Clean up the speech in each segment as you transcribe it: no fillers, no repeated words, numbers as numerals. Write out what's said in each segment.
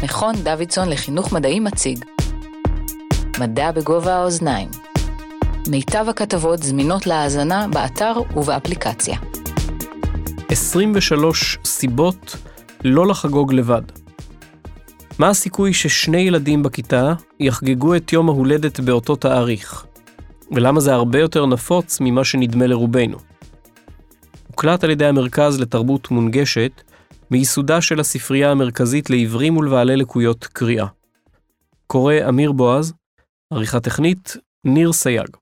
מכון דוידסון לחינוך מדעי מציג מדע בגובה האוזניים. מיטב הכתבות זמינות להאזנה באתר ובאפליקציה. 23 סיבות לא לחגוג לבד. מה הסיכוי ששני ילדים בכיתה יחגגו את יום ההולדת באותו תאריך? ולמה זה הרבה יותר נפוץ ממה שנדמה לרובנו? הוקלט על ידי המרכז לתרבות מונגשת מיסודה של הספרייה המרכזית לעיוורים ולבעלי לקויות קריאה. קורא אמיר בועז, עריכה טכנית ניר סייג.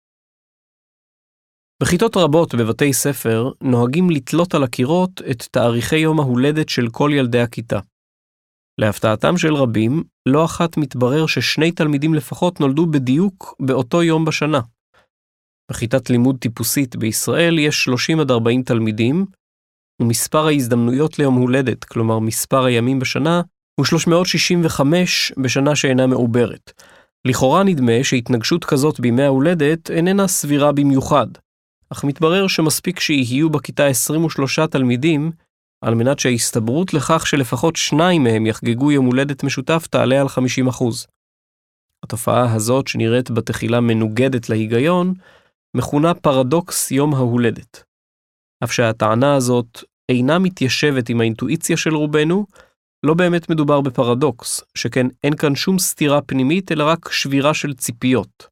בכיתות רבות בבתי ספר נוהגים לתלות על הקירות את תאריכי יום ההולדת של כל ילדי הכיתה. להפתעתם של רבים, לא אחת מתברר ששני תלמידים לפחות נולדו בדיוק באותו יום בשנה. בכיתת לימוד טיפוסית בישראל יש 30 עד 40 תלמידים, ומספר ההזדמנויות ליום הולדת, כלומר מספר הימים בשנה, הוא 365 בשנה שאינה מעוברת. לכאורה נדמה שהתנגשות כזאת בימי ההולדת איננה סבירה במיוחד, אך מתברר שמספיק שיהיו בכיתה 23 תלמידים, על מנת שההסתברות לכך שלפחות 2 מהם יחגגו יום הולדת משותף תעלה על 50%. התופעה הזאת, שנראית בתחילה מנוגדת להיגיון, מכונה פרדוקס יום ההולדת. אף שהטענה הזאת אינה מתיישבת עם האינטואיציה של רובנו, לא באמת מדובר בפרדוקס, שכן אין כאן שום סתירה פנימית, אלא רק שבירה של ציפיות.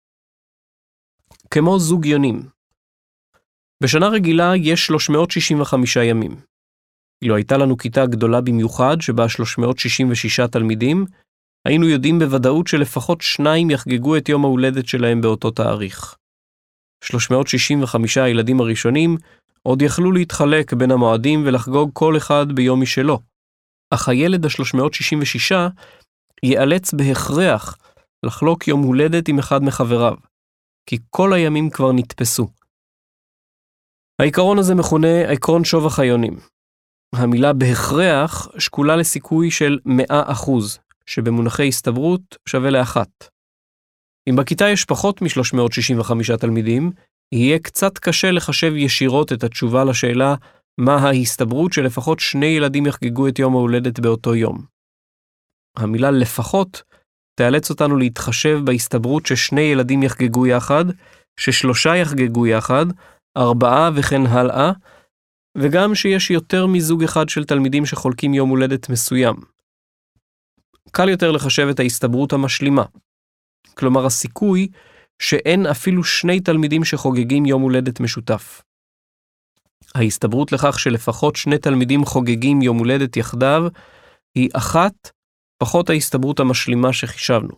כמו זוג יונים. בשנה רגילה יש 365 ימים. אילו הייתה לנו כיתה גדולה במיוחד, שבה 366 תלמידים, היינו יודעים בוודאות שלפחות 2 יחגגו את יום ההולדת שלהם באותו תאריך. 365 הילדים הראשונים עוד יכלו להתחלק בין המועדים ולחגוג כל אחד ביום משלו. אך הילד ה-366 ייאלץ בהכרח לחלוק יום הולדת עם אחד מחבריו, כי כל הימים כבר נתפסו. העיקרון הזה מכונה עקרון שובך היונים. המילה בהכרח שקולה לסיכוי של 100%, שבמונחי הסתברות שווה לאחת. אם בכיתה יש פחות מ-365 תלמידים, יהיה קצת קשה לחשב ישירות את התשובה לשאלה מה ההסתברות שלפחות 2 ילדים יחגגו את יום ההולדת באותו יום. המילה לפחות תאלץ אותנו להתחשב בהסתברות ש2 ילדים יחגגו יחד, ש3 יחגגו יחד, 4 וכן הלאה, וגם שיש יותר מזוג אחד של תלמידים שחולקים יום הולדת מסוים. קל יותר לחשב את ההסתברות המשלימה, כלומר הסיכוי שאין אפילו 2 תלמידים שחוגגים יום הולדת משותף. ההסתברות לכך שלפחות 2 תלמידים חוגגים יום הולדת יחדיו היא 1 פחות ההסתברות המשלימה שחישבנו.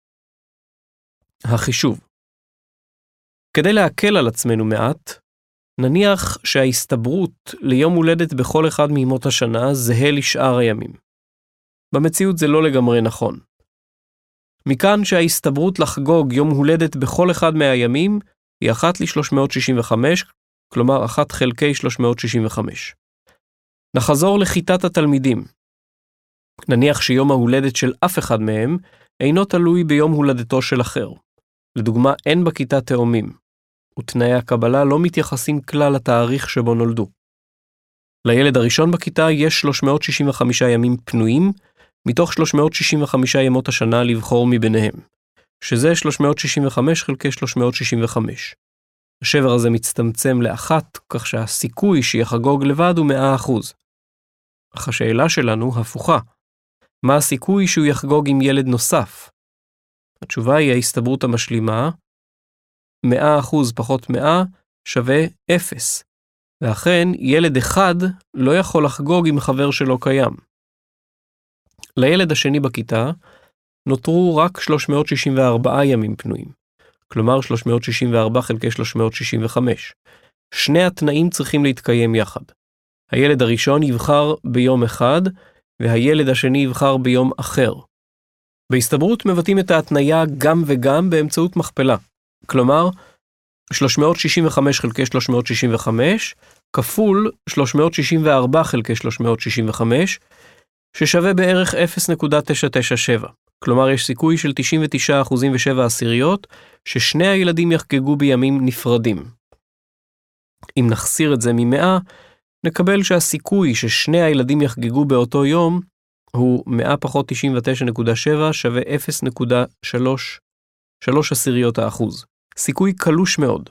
החישוב. כדי להקל על עצמנו מעט, נניח שההסתברות ליום הולדת בכל אחד מימות השנה זהה לשאר הימים. במציאות זה לא לגמרי נכון. מכאן שההסתברות לחגוג יום הולדת בכל אחד מהימים היא 1 ל-365, כלומר 1 חלקי 365. נחזור לכיתת התלמידים. נניח שיום ההולדת של אף אחד מהם אינו תלוי ביום הולדתו של אחר. לדוגמה, אין בכיתה תאומים, ותנאי הקבלה לא מתייחסים כלל לתאריך שבו נולדו. לילד הראשון בכיתה יש 365 ימים פנויים, מתוך 365 ימות השנה לבחור מביניהם, שזה 365 חלקי 365. השבר הזה מצטמצם לאחת, כך שהסיכוי שיחגוג לבד הוא 100%. אך השאלה שלנו הפוכה. מה הסיכוי שהוא יחגוג עם ילד נוסף? התשובה היא ההסתברות המשלימה, 100% פחות 100 שווה 0. ואכן, ילד אחד לא יכול לחגוג עם חבר שלא קיים. לילד השני בכיתה נותרו רק 364 ימים פנויים, כלומר 364 חלקי 365. 2 התנאים צריכים להתקיים יחד. הילד הראשון יבחר ביום אחד, והילד השני יבחר ביום אחר. בהסתברות מבטאים את ההתניה גם וגם באמצעות מכפלה. כלומר, 365 חלקי 365 כפול 364 חלקי 365, ששווה בערך 0.997. כלומר, יש סיכוי של 99.7% ששני הילדים יחגגו בימים נפרדים. אם נחסיר את זה מ100, נקבל שהסיכוי ששני הילדים יחגגו באותו יום הוא 100 פחות 99.7 שווה 0.3%. סיכוי קלוש מאוד.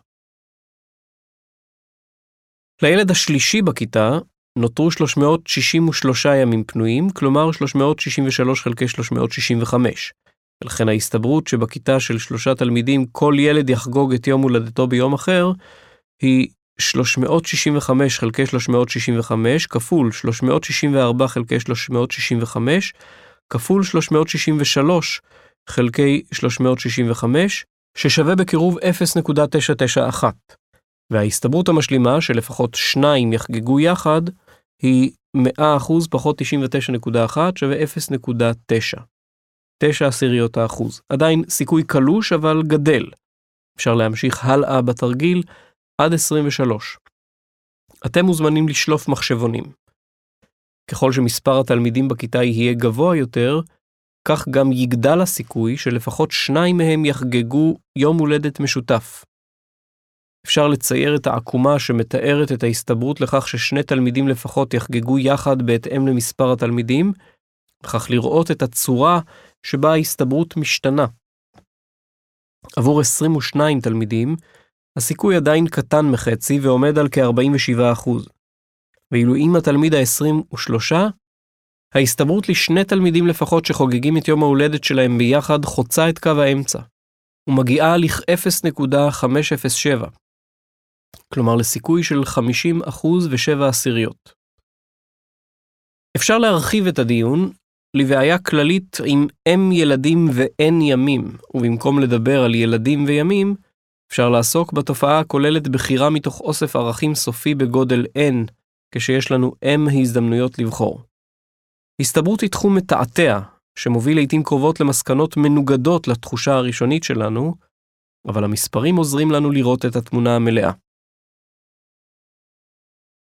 לילד השלישי בכיתה נותרו 363 ימים פנויים, כלומר 363 חלקי 365. ולכן ההסתברות שבכיתה של 3 תלמידים כל ילד יחגוג את יום הולדתו ביום אחר, היא 365 חלקי 365 כפול 364 חלקי 365 כפול 363 חלקי 365, ששווה בקירוב 0.991. וההסתברות המשלימה שלפחות 2 יחגגו יחד היא 100% פחות 99.1 שווה 0.9. 0.9%. עדיין סיכוי קלוש אבל גדל. אפשר להמשיך הלאה בתרגיל עד 23. אתם מוזמנים לשלוף מחשבונים. ככל שמספר התלמידים בכיתה יהיה גבוה יותר, כך גם יגדל הסיכוי שלפחות 2 מהם יחגגו יום הולדת משותף. אפשר לצייר את העקומה שמתארת את ההסתברות לכך ש2 תלמידים לפחות יחגגו יחד בהתאם למספר התלמידים, וכך לראות את הצורה שבה ההסתברות משתנה. עבור 22 תלמידים, הסיכוי עדיין קטן מחצי ועומד על כ-47%. ואילו אם התלמיד ה-23, ההסתברות ל2 תלמידים לפחות שחוגגים את יום ההולדת שלהם ביחד חוצה את קו האמצע, ומגיעה ל-0.507, כלומר לסיכוי של 50.7%. אפשר להרחיב את הדיון לבעיה כללית עם M ילדים ו-N ימים, ובמקום לדבר על ילדים וימים, אפשר לעסוק בתופעה הכוללת בחירה מתוך אוסף ערכים סופי בגודל N, כשיש לנו M הזדמנויות לבחור. הסתברות היא תחום מתעתע, שמוביל לעתים קרובות למסקנות מנוגדות לתחושה הראשונית שלנו, אבל המספרים עוזרים לנו לראות את התמונה המלאה.